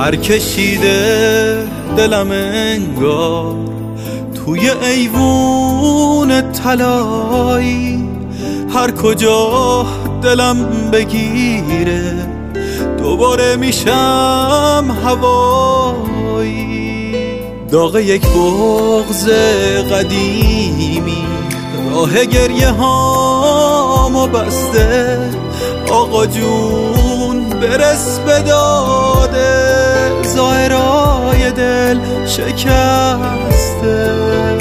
پر کشیده دلم انگار توی ایوون طلایی، هر کجا دلم بگیره دوباره میشم هوایی. داغ یک بغض قدیمی راه گریه هامو بسته، آقا جون برس به داده ظاهرای دل شکسته.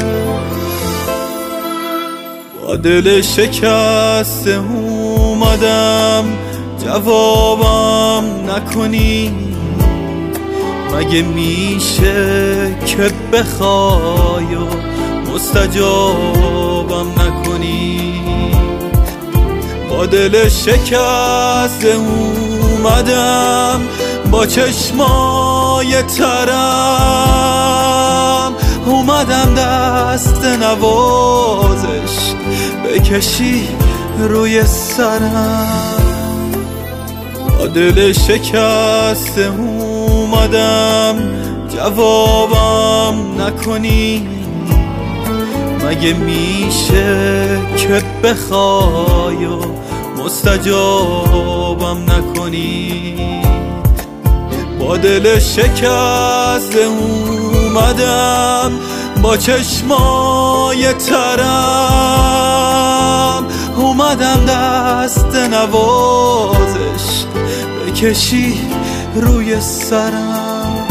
با دل شکسته اومدم جوابم نکنی، مگه میشه که بخوای و مستجابم نکنی؟ با دل شکسته اومدم با چشمای ترم، اومدم دست نوازش بکشی روی سرم. با دل شکسته اومدم جوابم نکنی، مگه میشه که بخوای و مستجابم نکنی؟ با دل شکسته اومدم با چشمای ترم، اومدم دست نوازش بکشی روی سرم.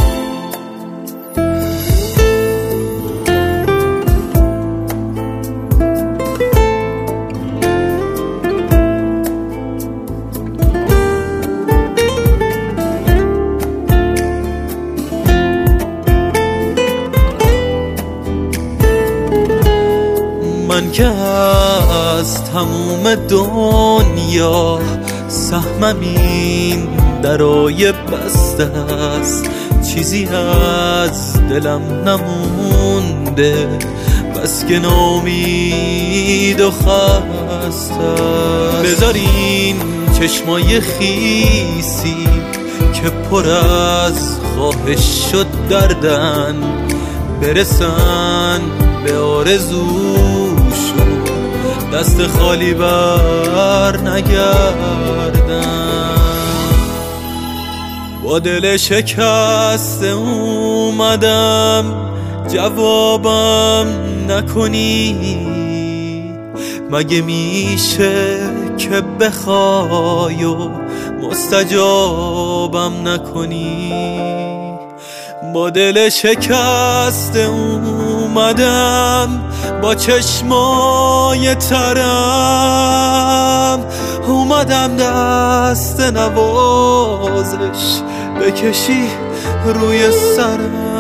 من که از تموم دنیا سهمم این درای بسته است، چیزی از دلم نمونده بس که ناامید و خسته. بذارین چشمای خیسی که پر از خواهش شد دردن، برسن به آرزوشون دست خالی بر نگردن. با دل شکسته اومدم جوابم نکنی، مگه میشه که بخوای و مستجابم نکنی؟ با دل شکسته اومدم با چشمای ترم، اومدم دست نوازش بکشی روی سرم.